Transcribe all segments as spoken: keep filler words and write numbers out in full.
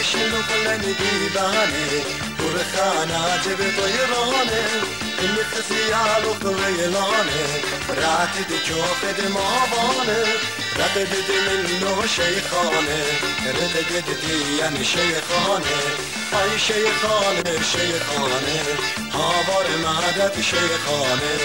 خشلو قلنگی بانه برخانه جب طیرانه این خسیالو قلیلانه رات دیکو خد مابانه رات دید منو شیخانه رات دید یعنی شیخانه ای شیخانه شیخانه هاوار مدد شیخانه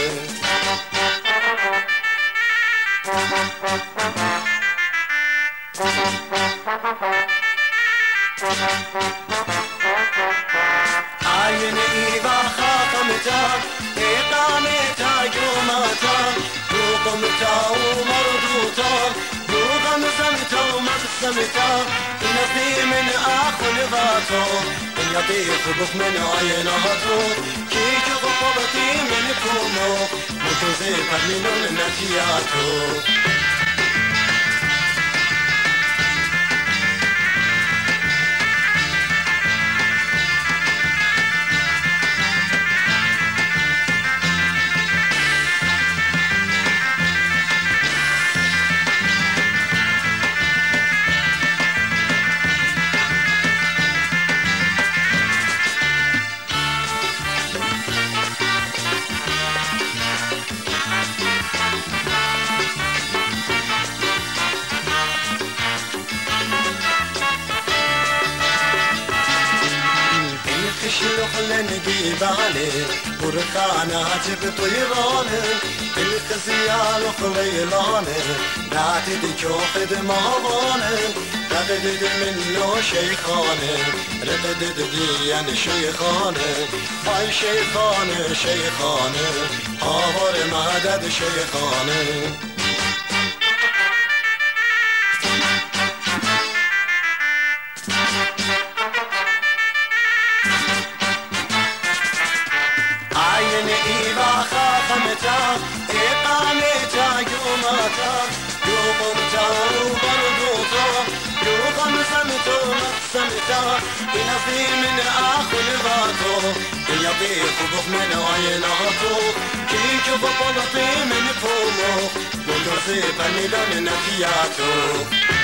عین ایوا خاقمتا اقامتا جومتا روقمتا ومردوتا روغم سمتا ومقسمتا نفي من اخو نباتو يطيق بك من عيناتو كي جغبطي من كومو متوزيق من النتياتو خلنگی بانه برخانه جب طیرانه الخزیال خلیلانه رات دیکو خد مابانه رد دید منو شیخانه رد دید دیان شیخانه ای شیخانه شیخانه آوار مدد شیخانه خاقمتا اقامتا يومتا يومتا وبردوتا يوغم سمتا مقسمتا ينفي من اخو نباتو يطيق بخ من عيناتو كي جب بلطي من فومو مدرسي فنيلون نفياتو